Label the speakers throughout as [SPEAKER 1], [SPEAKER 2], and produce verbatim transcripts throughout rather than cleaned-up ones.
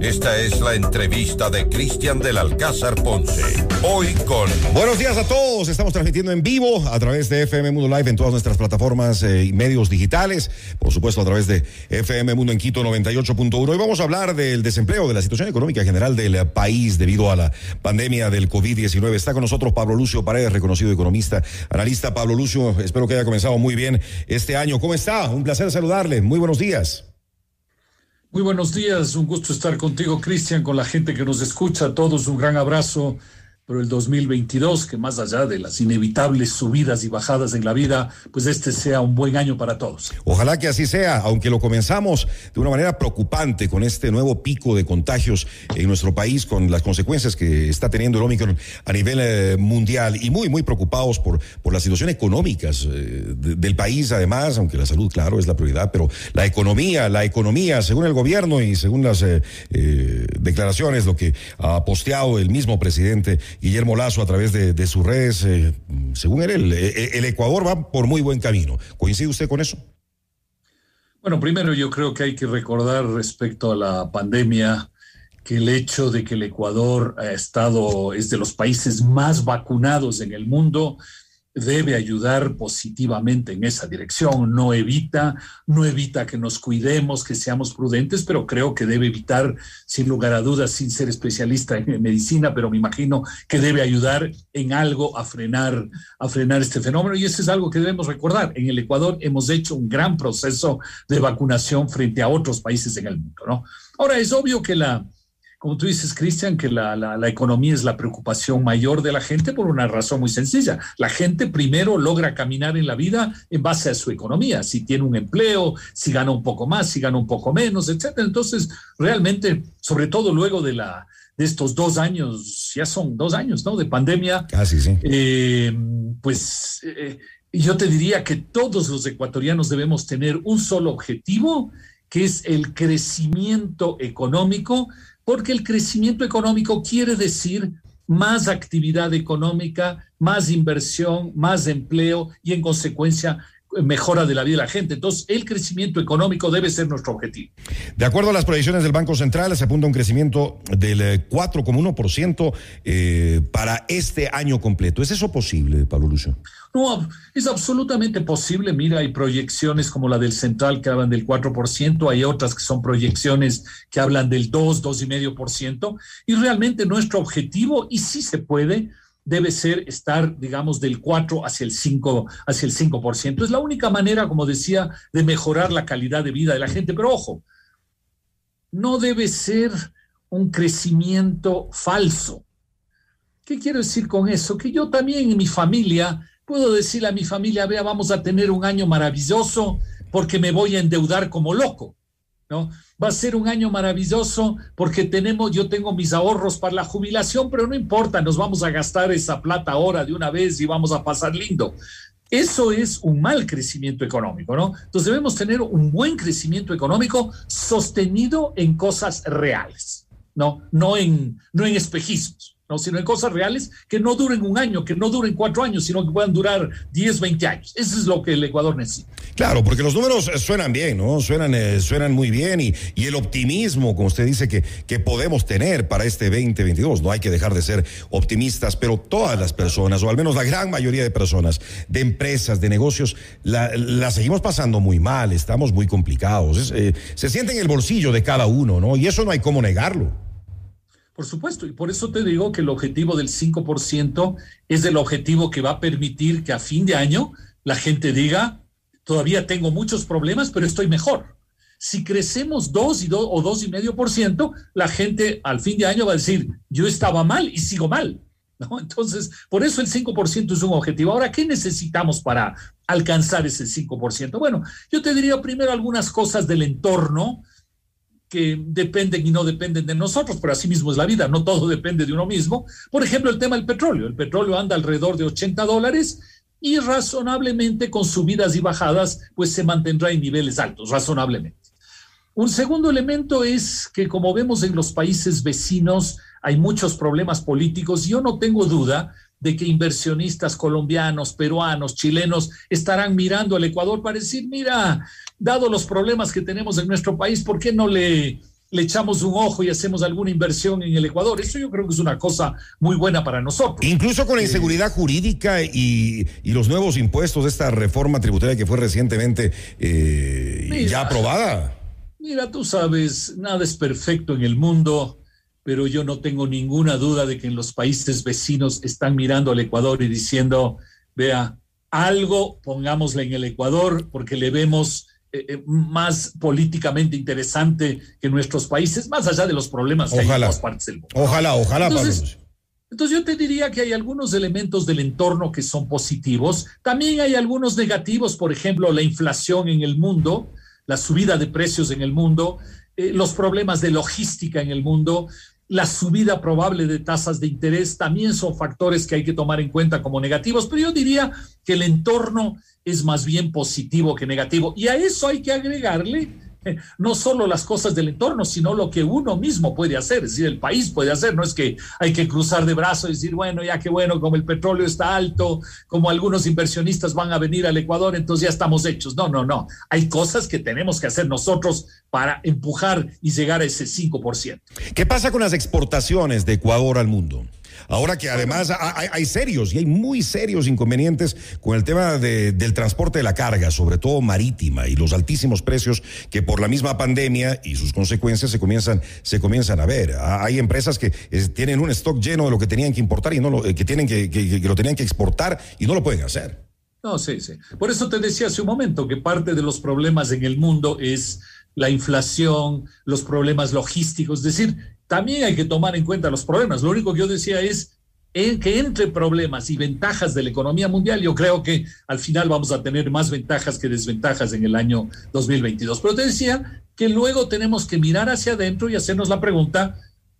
[SPEAKER 1] Esta es la entrevista de Cristian del Alcázar Ponce. Hoy con...
[SPEAKER 2] Buenos días a todos. Estamos transmitiendo en vivo a través de F M Mundo Live en todas nuestras plataformas eh, y medios digitales. Por supuesto, a través de F M Mundo en Quito noventa y ocho punto uno. Hoy vamos a hablar del desempleo, de la situación económica general del país debido a la pandemia del COVID diecinueve. Está con nosotros Pablo Lucio Paredes, reconocido economista, analista. Pablo Lucio, espero que haya comenzado muy bien este año. ¿Cómo está? Un placer saludarle. Muy buenos días.
[SPEAKER 3] Muy buenos días, un gusto estar contigo, Cristian, con la gente que nos escucha, a todos un gran abrazo por el dos mil veintidós, que más allá de las inevitables subidas y bajadas en la vida, pues este sea un buen año para todos.
[SPEAKER 2] Ojalá que así sea, aunque lo comenzamos de una manera preocupante con este nuevo pico de contagios en nuestro país, con las consecuencias que está teniendo el Omicron a nivel eh, mundial, y muy, muy preocupados por, por la situación económica eh, de, del país, además, aunque la salud, claro, es la prioridad, pero la economía, la economía, según el gobierno y según las eh, eh, declaraciones, lo que ha posteado el mismo presidente Guillermo Lasso a través de, de sus redes, eh, según él, el, el Ecuador va por muy buen camino. ¿Coincide usted con eso?
[SPEAKER 3] Bueno, primero yo creo que hay que recordar respecto a la pandemia que el hecho de que el Ecuador ha estado, es de los países más vacunados en el mundo, debe ayudar positivamente en esa dirección. No evita, no evita que nos cuidemos, que seamos prudentes, pero creo que debe evitar, sin lugar a dudas, sin ser especialista en medicina, pero me imagino que debe ayudar en algo a frenar, a frenar este fenómeno, y eso es algo que debemos recordar. En el Ecuador hemos hecho un gran proceso de vacunación frente a otros países en el mundo, ¿no? Ahora, es obvio que la Como tú dices, Cristian, que la, la, la economía es la preocupación mayor de la gente por una razón muy sencilla. La gente primero logra caminar en la vida en base a su economía, si tiene un empleo, si gana un poco más, si gana un poco menos, etcétera. Entonces, realmente, sobre todo luego de, la, de estos dos años, ya son dos años, ¿no?, de pandemia.
[SPEAKER 2] Casi, sí.
[SPEAKER 3] Eh, pues eh, yo te diría que todos los ecuatorianos debemos tener un solo objetivo, que es el crecimiento económico, porque el crecimiento económico quiere decir más actividad económica, más inversión, más empleo y, en consecuencia, mejora de la vida de la gente. Entonces, el crecimiento económico debe ser nuestro objetivo.
[SPEAKER 2] De acuerdo a las proyecciones del Banco Central, se apunta a un crecimiento del cuatro coma uno por ciento eh, para este año completo. ¿Es eso posible, Pablo Lucio?
[SPEAKER 3] No, es absolutamente posible. Mira, hay proyecciones como la del Central que hablan del cuatro por ciento, hay otras que son proyecciones que hablan del dos, dos coma cinco por ciento, y realmente nuestro objetivo, y sí se puede, debe ser estar, digamos, del cuatro hacia el cinco, hacia el cinco por ciento. Es la única manera, como decía, de mejorar la calidad de vida de la gente. Pero ojo, no debe ser un crecimiento falso. ¿Qué quiero decir con eso? Que yo también en mi familia puedo decirle a mi familia, vea, vamos a tener un año maravilloso porque me voy a endeudar como loco, ¿no? Va a ser un año maravilloso porque tenemos, yo tengo mis ahorros para la jubilación, pero no importa, nos vamos a gastar esa plata ahora de una vez y vamos a pasar lindo. Eso es un mal crecimiento económico, ¿no? Entonces debemos tener un buen crecimiento económico sostenido en cosas reales, ¿no? No en, no en espejismos, ¿no?, sino en cosas reales que no duren un año, que no duren cuatro años, sino que puedan durar diez, veinte años. Eso es lo que el Ecuador necesita.
[SPEAKER 2] Claro, porque los números suenan bien, ¿no? Suenan, eh, suenan muy bien y, y el optimismo, como usted dice, que, que podemos tener para este veinte veintidós. No hay que dejar de ser optimistas, pero todas las personas, o al menos la gran mayoría de personas, de empresas, de negocios, la, la seguimos pasando muy mal, estamos muy complicados. Es, eh, se siente en el bolsillo de cada uno, ¿no? Y eso no hay cómo negarlo.
[SPEAKER 3] Por supuesto, y por eso te digo que el objetivo del cinco por ciento es el objetivo que va a permitir que a fin de año la gente diga, todavía tengo muchos problemas, pero estoy mejor. Si crecemos dos y dos o dos y medio por ciento, la gente al fin de año va a decir, yo estaba mal y sigo mal, ¿no? Entonces, por eso el cinco por ciento es un objetivo. Ahora, ¿qué necesitamos para alcanzar ese cinco por ciento? Bueno, yo te diría primero algunas cosas del entorno que dependen y no dependen de nosotros, pero así mismo es la vida, no todo depende de uno mismo. Por ejemplo, el tema del petróleo. El petróleo anda alrededor de ochenta dólares y razonablemente, con subidas y bajadas, pues se mantendrá en niveles altos, razonablemente. Un segundo elemento es que, como vemos en los países vecinos, hay muchos problemas políticos. Yo no tengo duda de que inversionistas colombianos, peruanos, chilenos estarán mirando al Ecuador para decir, mira, dado los problemas que tenemos en nuestro país, ¿por qué no le le echamos un ojo y hacemos alguna inversión en el Ecuador. Eso yo creo que es una cosa muy buena para nosotros.
[SPEAKER 2] Incluso con la inseguridad eh, jurídica y, y los nuevos impuestos de esta reforma tributaria que fue recientemente eh, mira, ya aprobada.
[SPEAKER 3] Mira, tú sabes, nada es perfecto en el mundo, pero yo no tengo ninguna duda de que en los países vecinos están mirando al Ecuador y diciendo, vea, algo pongámosle en el Ecuador porque le vemos eh, más políticamente interesante que nuestros países, más allá de los problemas que
[SPEAKER 2] ojalá,
[SPEAKER 3] hay en todas partes del mundo.
[SPEAKER 2] Ojalá, ojalá,
[SPEAKER 3] entonces,
[SPEAKER 2] Pablo.
[SPEAKER 3] Entonces yo te diría que hay algunos elementos del entorno que son positivos, también hay algunos negativos, por ejemplo, la inflación en el mundo, la subida de precios en el mundo, eh, los problemas de logística en el mundo, la subida probable de tasas de interés, también son factores que hay que tomar en cuenta como negativos, pero yo diría que el entorno es más bien positivo que negativo, y a eso hay que agregarle eh, no solo las cosas del entorno, sino lo que uno mismo puede hacer, es decir, el país puede hacer. No es que hay que cruzar de brazos y decir, bueno, ya que bueno, como el petróleo está alto, como algunos inversionistas van a venir al Ecuador, entonces ya estamos hechos. No, no, no. Hay cosas que tenemos que hacer nosotros para empujar y llegar a ese cinco por ciento.
[SPEAKER 2] ¿Qué pasa con las exportaciones de Ecuador al mundo? Ahora que además hay, hay serios y hay muy serios inconvenientes con el tema de, del transporte de la carga, sobre todo marítima, y los altísimos precios que por la misma pandemia y sus consecuencias se comienzan, se comienzan a ver. Hay empresas que es, tienen un stock lleno de lo que tenían que importar y no lo, que tienen que, que, que lo tenían que exportar y no lo pueden hacer.
[SPEAKER 3] No, sí, sí. Por eso te decía hace un momento que parte de los problemas en el mundo es la inflación, los problemas logísticos, es decir, también hay que tomar en cuenta los problemas. Lo único que yo decía es en que entre problemas y ventajas de la economía mundial, yo creo que al final vamos a tener más ventajas que desventajas en el año dos mil veintidós. Pero te decía que luego tenemos que mirar hacia adentro y hacernos la pregunta,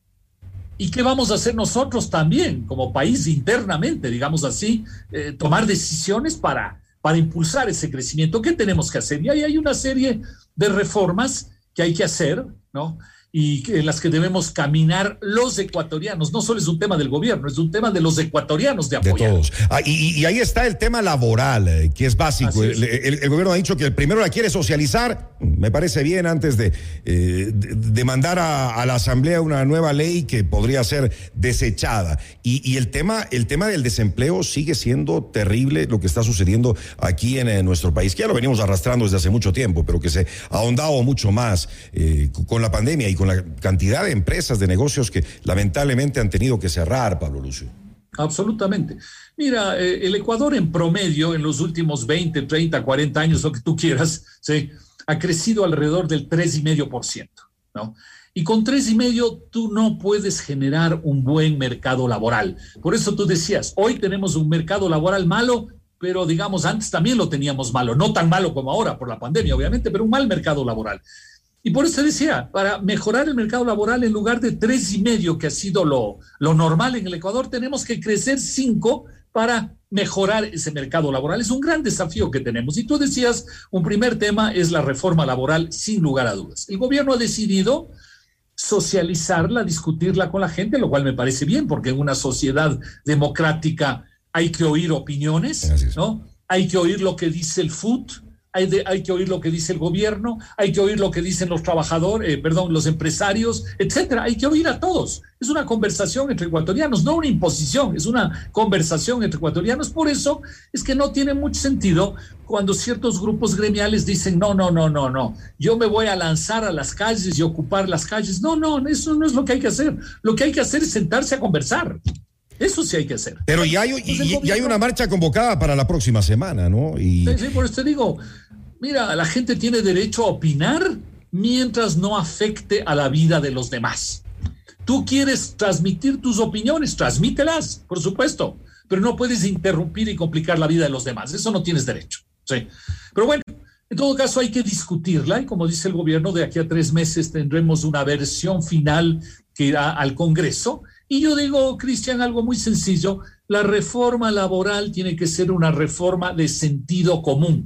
[SPEAKER 3] ¿y qué vamos a hacer nosotros también como país internamente, digamos así, eh, tomar decisiones para, para impulsar ese crecimiento? ¿Qué tenemos que hacer? Y ahí hay una serie de reformas que hay que hacer, ¿no? Y en las que debemos caminar los ecuatorianos. No solo es un tema del gobierno, es un tema de los ecuatorianos de apoyar.
[SPEAKER 2] De todos. Ah, y, y ahí está el tema laboral, eh, que es básico. Es. El, el, el gobierno ha dicho que el primero la quiere socializar. Me parece bien, antes de, eh, de, de mandar a, a la Asamblea una nueva ley que podría ser desechada. Y, y el tema, el tema del desempleo sigue siendo terrible, lo que está sucediendo aquí en, en nuestro país, que ya lo venimos arrastrando desde hace mucho tiempo, pero que se ha ahondado mucho más eh, con la pandemia y con la cantidad de empresas, de negocios que lamentablemente han tenido que cerrar, Pablo Lucio.
[SPEAKER 3] Absolutamente. Mira, eh, el Ecuador en promedio en los últimos veinte, treinta, cuarenta años, lo que tú quieras, ¿sí?, ha crecido alrededor del tres coma cinco por ciento, ¿no? Y con tres coma cinco tú no puedes generar un buen mercado laboral. Por eso tú decías, hoy tenemos un mercado laboral malo, pero digamos, antes también lo teníamos malo, no tan malo como ahora por la pandemia, obviamente, pero un mal mercado laboral. Y por eso decía, para mejorar el mercado laboral, en lugar de tres y medio, que ha sido lo, lo normal en el Ecuador, tenemos que crecer cinco para mejorar ese mercado laboral. Es un gran desafío que tenemos. Y tú decías, un primer tema es la reforma laboral, sin lugar a dudas. El gobierno ha decidido socializarla, discutirla con la gente, lo cual me parece bien, porque en una sociedad democrática hay que oír opiniones, ¿no? Hay que oír lo que dice el F U T, Hay, de, hay que oír lo que dice el gobierno, hay que oír lo que dicen los trabajadores, eh, perdón, los empresarios, etcétera. Hay que oír a todos. Es una conversación entre ecuatorianos, no una imposición, es una conversación entre ecuatorianos. Por eso es que no tiene mucho sentido cuando ciertos grupos gremiales dicen, no, no, no, no, no, yo me voy a lanzar a las calles y ocupar las calles. No, no, eso no es lo que hay que hacer. Lo que hay que hacer es sentarse a conversar. Eso sí hay que hacer.
[SPEAKER 2] Pero ya hay, y, gobierno, ya hay una marcha convocada para la próxima semana, ¿no? Y...
[SPEAKER 3] Sí, sí, por eso te digo, mira, la gente tiene derecho a opinar mientras no afecte a la vida de los demás. Tú quieres transmitir tus opiniones, transmítelas, por supuesto, pero no puedes interrumpir y complicar la vida de los demás. Eso no tienes derecho. Sí. Pero bueno, en todo caso hay que discutirla y como dice el gobierno, de aquí a tres meses tendremos una versión final que irá al Congreso. Y yo digo, Cristian, algo muy sencillo, la reforma laboral tiene que ser una reforma de sentido común.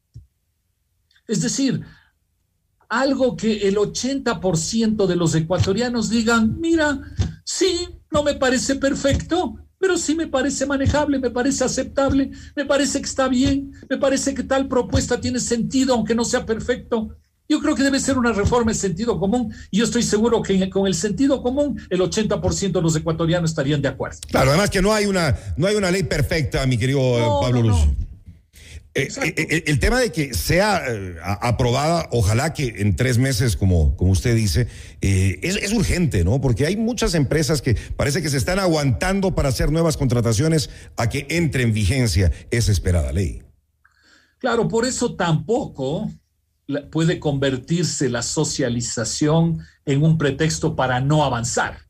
[SPEAKER 3] Es decir, algo que el ochenta por ciento de los ecuatorianos digan, mira, sí, no me parece perfecto, pero sí me parece manejable, me parece aceptable, me parece que está bien, me parece que tal propuesta tiene sentido, aunque no sea perfecto. Yo creo que debe ser una reforma en sentido común y yo estoy seguro que con el sentido común el ochenta por ciento de los ecuatorianos estarían de acuerdo.
[SPEAKER 2] Claro, además que no hay una, no hay una ley perfecta, mi querido
[SPEAKER 3] no,
[SPEAKER 2] Pablo
[SPEAKER 3] no,
[SPEAKER 2] Luz.
[SPEAKER 3] No.
[SPEAKER 2] Eh, eh, el tema de que sea eh, aprobada, ojalá que en tres meses, como, como usted dice, eh, es, es urgente, ¿no? Porque hay muchas empresas que parece que se están aguantando para hacer nuevas contrataciones a que entre en vigencia esa esperada ley.
[SPEAKER 3] Claro, por eso tampoco puede convertirse la socialización en un pretexto para no avanzar.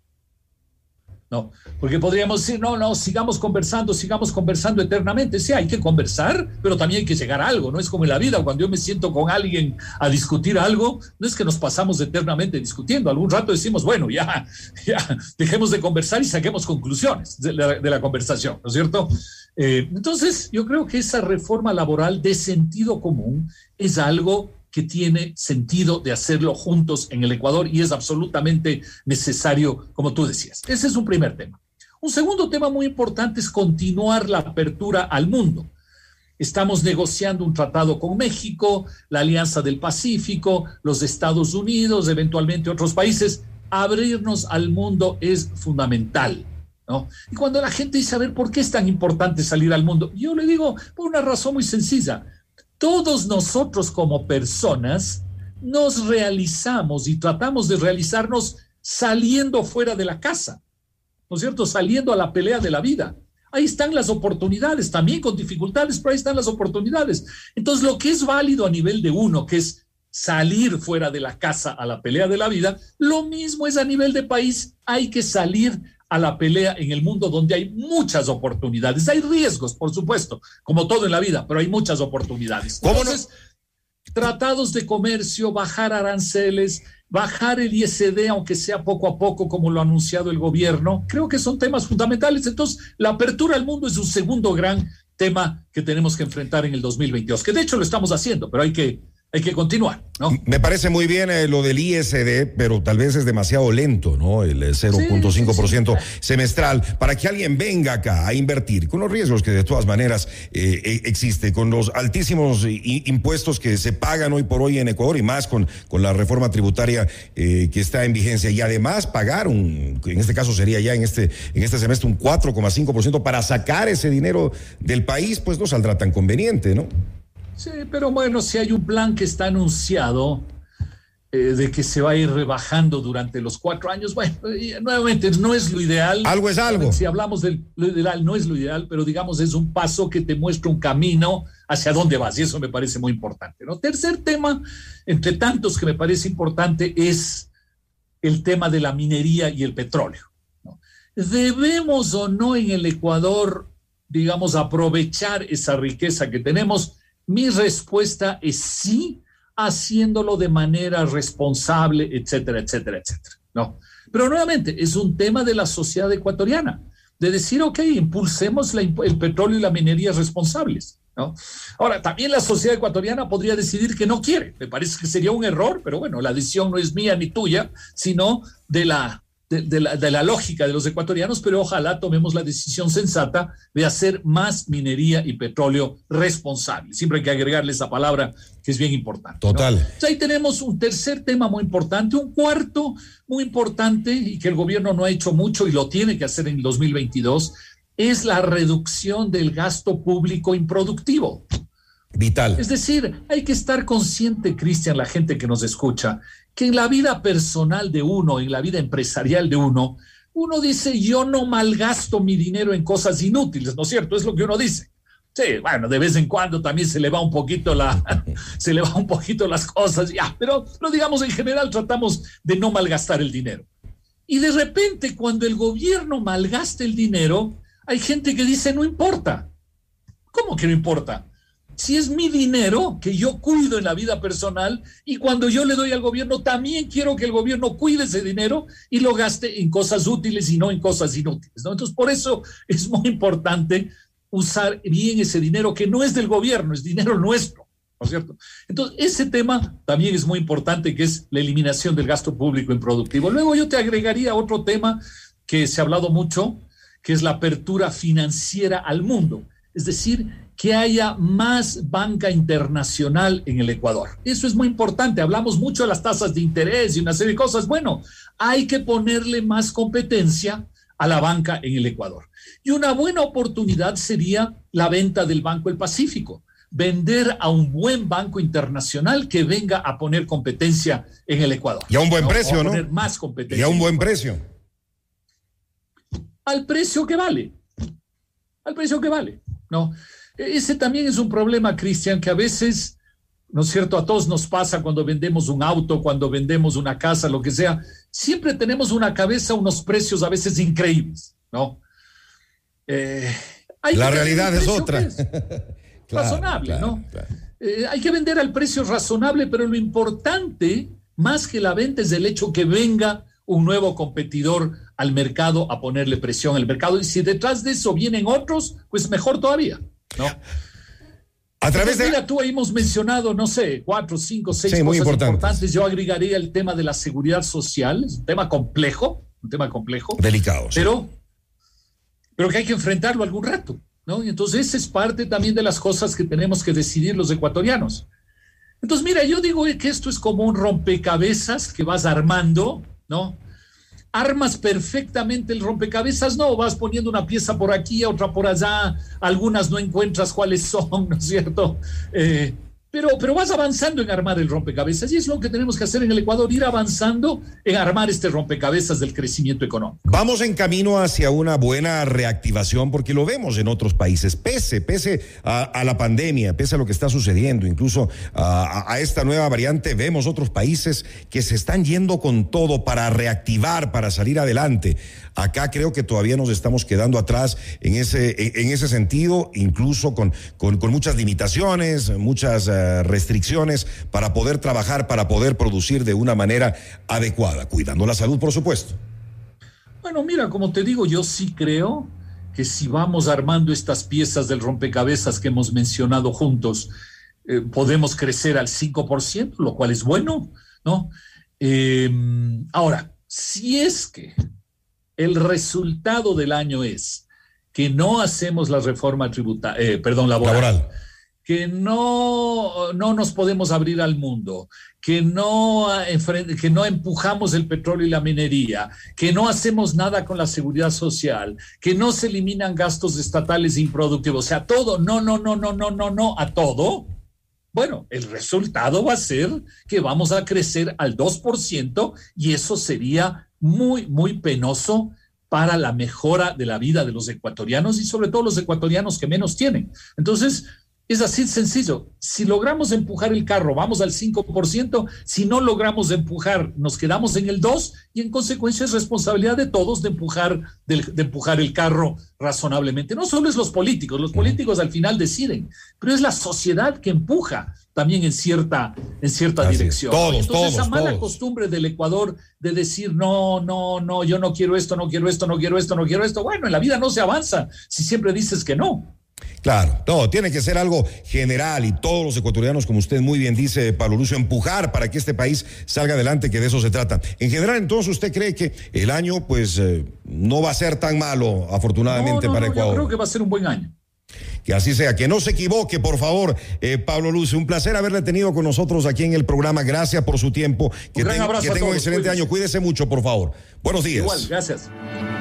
[SPEAKER 3] No, porque podríamos decir, no, no, sigamos conversando, sigamos conversando eternamente. Sí, hay que conversar, pero también hay que llegar a algo. No es como en la vida, cuando yo me siento con alguien a discutir algo, no es que nos pasamos eternamente discutiendo. Algún rato decimos, bueno, ya, ya, dejemos de conversar y saquemos conclusiones de la, de la conversación, ¿no es cierto? Eh, entonces, yo creo que esa reforma laboral de sentido común es algo que tiene sentido de hacerlo juntos en el Ecuador y es absolutamente necesario, como tú decías. Ese es un primer tema. Un segundo tema muy importante es continuar la apertura al mundo. Estamos negociando un tratado con México, la Alianza del Pacífico, los Estados Unidos, eventualmente otros países. Abrirnos al mundo es fundamental, ¿no? Y cuando la gente dice, a ver, ¿por qué es tan importante salir al mundo? Yo le digo, por una razón muy sencilla. Todos nosotros como personas nos realizamos y tratamos de realizarnos saliendo fuera de la casa, ¿no es cierto? Saliendo a la pelea de la vida. Ahí están las oportunidades, también con dificultades, pero ahí están las oportunidades. Entonces, lo que es válido a nivel de uno, que es salir fuera de la casa a la pelea de la vida, lo mismo es a nivel de país, hay que salir a la pelea en el mundo donde hay muchas oportunidades. Hay riesgos, por supuesto, como todo en la vida, pero hay muchas oportunidades. Entonces, no? Tratados de comercio, bajar aranceles, bajar el I S D, aunque sea poco a poco, como lo ha anunciado el gobierno, creo que son temas fundamentales. Entonces, la apertura al mundo es un segundo gran tema que tenemos que enfrentar en el dos mil veintidós, que de hecho lo estamos haciendo, pero hay que Hay que continuar, ¿no?
[SPEAKER 2] Me parece muy bien eh, lo del I S D, pero tal vez es demasiado lento, ¿no? El cero punto cinco por ciento sí, sí, sí. semestral, para que alguien venga acá a invertir, con los riesgos que de todas maneras eh, existe, con los altísimos i- impuestos que se pagan hoy por hoy en Ecuador, y más con, con la reforma tributaria eh, que está en vigencia, y además pagar un, en este caso sería ya en este, en este semestre un cuatro coma cinco por ciento para sacar ese dinero del país, pues no saldrá tan conveniente, ¿no?
[SPEAKER 3] Sí, pero bueno, si hay un plan que está anunciado eh, de que se va a ir rebajando durante los cuatro años, bueno, eh, nuevamente no es lo ideal.
[SPEAKER 2] Algo es algo.
[SPEAKER 3] Si hablamos de lo ideal, no es lo ideal, pero digamos es un paso que te muestra un camino hacia dónde vas, y eso me parece muy importante, ¿no? Tercer tema, entre tantos que me parece importante, es el tema de la minería y el petróleo, ¿no? ¿Debemos o no en el Ecuador, digamos, aprovechar esa riqueza que tenemos? Mi respuesta es sí, haciéndolo de manera responsable, etcétera, etcétera, etcétera. No. Pero nuevamente, es un tema de la sociedad ecuatoriana, de decir, ok, impulsemos la, el petróleo y la minería responsables, ¿no? Ahora, también la sociedad ecuatoriana podría decidir que no quiere. Me parece que sería un error, pero bueno, la decisión no es mía ni tuya, sino de la... De, de, la, de la lógica de los ecuatorianos, pero ojalá tomemos la decisión sensata de hacer más minería y petróleo responsable. Siempre hay que agregarle esa palabra que es bien importante, ¿no?
[SPEAKER 2] Total.
[SPEAKER 3] Entonces, ahí tenemos un tercer tema muy importante, un cuarto muy importante y que el gobierno no ha hecho mucho y lo tiene que hacer en el dos mil veintidós, es la reducción del gasto público improductivo.
[SPEAKER 2] Vital.
[SPEAKER 3] Es decir, hay que estar consciente, Cristian, la gente que nos escucha, que en la vida personal de uno, en la vida empresarial de uno, uno dice, yo no malgasto mi dinero en cosas inútiles, ¿no es cierto? Es lo que uno dice. Sí, bueno, de vez en cuando también se le va un poquito la, se le va un poquito las cosas, ya, pero, pero digamos, en general tratamos de no malgastar el dinero. Y de repente, cuando el gobierno malgasta el dinero, hay gente que dice, no importa. ¿Cómo que no importa? Si es mi dinero que yo cuido en la vida personal y cuando yo le doy al gobierno, también quiero que el gobierno cuide ese dinero y lo gaste en cosas útiles y no en cosas inútiles, ¿no? Entonces, por eso es muy importante usar bien ese dinero que no es del gobierno, es dinero nuestro, ¿no es cierto? Entonces, ese tema también es muy importante, que es la eliminación del gasto público improductivo. Luego yo te agregaría otro tema que se ha hablado mucho, que es la apertura financiera al mundo. Es decir, que haya más banca internacional en el Ecuador. Eso es muy importante. Hablamos mucho de las tasas de interés y una serie de cosas. Bueno, hay que ponerle más competencia a la banca en el Ecuador. Y una buena oportunidad sería la venta del Banco del Pacífico. Vender a un buen banco internacional que venga a poner competencia en el Ecuador.
[SPEAKER 2] Y a un buen ¿no? precio, ¿no?
[SPEAKER 3] Poner más competencia.
[SPEAKER 2] Y a un buen precio.
[SPEAKER 3] Al precio que vale. Al precio que vale, ¿no? Ese también es un problema, Cristian, que a veces, ¿no es cierto?, a todos nos pasa cuando vendemos un auto, cuando vendemos una casa, lo que sea. Siempre tenemos una cabeza, unos precios a veces increíbles, ¿no? Eh, hay
[SPEAKER 2] La realidad es otra.
[SPEAKER 3] Es claro, razonable, claro, ¿no? Claro. Eh, hay que vender al precio razonable, pero lo importante, más que la venta, es el hecho que venga un nuevo competidor al mercado a ponerle presión al mercado. Y si detrás de eso vienen otros, pues mejor todavía, ¿no? A través de... Mira, tú ahí hemos mencionado, no sé, cuatro, cinco, seis sí, cosas importantes. importantes. Yo agregaría el tema de la seguridad social. Es un tema complejo, un tema complejo.
[SPEAKER 2] Delicado.
[SPEAKER 3] Pero, sí. pero que hay que enfrentarlo algún rato, ¿no? Y entonces esa es parte también de las cosas que tenemos que decidir los ecuatorianos. Entonces, mira, yo digo que esto es como un rompecabezas que vas armando, ¿no? Armas perfectamente el rompecabezas, no, vas poniendo una pieza por aquí, otra por allá, algunas no encuentras cuáles son, ¿no es cierto? Eh, pero, pero vas avanzando en armar el rompecabezas y es lo que tenemos que hacer en el Ecuador, ir avanzando en armar este rompecabezas del crecimiento económico.
[SPEAKER 2] Vamos en camino hacia una buena reactivación porque lo vemos en otros países, pese, pese a, a la pandemia, pese a lo que está sucediendo, incluso a, a esta nueva variante, vemos otros países que se están yendo con todo para reactivar, para salir adelante. Acá creo que todavía nos estamos quedando atrás en ese, en, en ese sentido, incluso con, con, con muchas limitaciones, muchas uh, restricciones para poder trabajar, para poder producir de una manera adecuada, cuidando la salud, por supuesto.
[SPEAKER 3] Bueno, mira, como te digo, yo sí creo que si vamos armando estas piezas del rompecabezas que hemos mencionado juntos, eh, podemos crecer al cinco por ciento, lo cual es bueno, ¿no? Eh, ahora, si es que el resultado del año es que no hacemos la reforma tributaria, eh, perdón, laboral, laboral. que no, no nos podemos abrir al mundo, que no, que no empujamos el petróleo y la minería, que no hacemos nada con la seguridad social, que no se eliminan gastos estatales improductivos, o sea, todo, no, no, no, no, no, no, no, a todo. Bueno, el resultado va a ser que vamos a crecer al dos por ciento y eso sería muy, muy penoso para la mejora de la vida de los ecuatorianos y sobre todo los ecuatorianos que menos tienen. Entonces, es así sencillo. Si logramos empujar el carro, vamos al cinco por ciento. Si no logramos empujar, nos quedamos en el dos por ciento y en consecuencia es responsabilidad de todos de empujar, de, de empujar el carro razonablemente. No solo es los políticos, los políticos al final deciden, pero es la sociedad que empuja también en cierta, en cierta Así dirección.
[SPEAKER 2] Todos,
[SPEAKER 3] Entonces
[SPEAKER 2] todos,
[SPEAKER 3] esa mala
[SPEAKER 2] todos.
[SPEAKER 3] costumbre del Ecuador de decir no, no, no, yo no quiero esto, no quiero esto, no quiero esto, no quiero esto. Bueno, en la vida no se avanza si siempre dices que no.
[SPEAKER 2] Claro, no, tiene que ser algo general y todos los ecuatorianos, como usted muy bien dice, Pablo Lucio, empujar para que este país salga adelante, que de eso se trata. En general, entonces, ¿usted cree que el año, pues, eh, no va a ser tan malo, afortunadamente,
[SPEAKER 3] no, no,
[SPEAKER 2] para
[SPEAKER 3] no,
[SPEAKER 2] Ecuador?
[SPEAKER 3] Yo creo que va a ser un buen año.
[SPEAKER 2] Que así sea, que no se equivoque, por favor, eh, Pablo Lucio. Un placer haberle tenido con nosotros aquí en el programa. Gracias por su tiempo. Que, ten, que tenga un excelente Cuídese. año. Cuídese mucho, por favor. Buenos días.
[SPEAKER 3] Igual, gracias.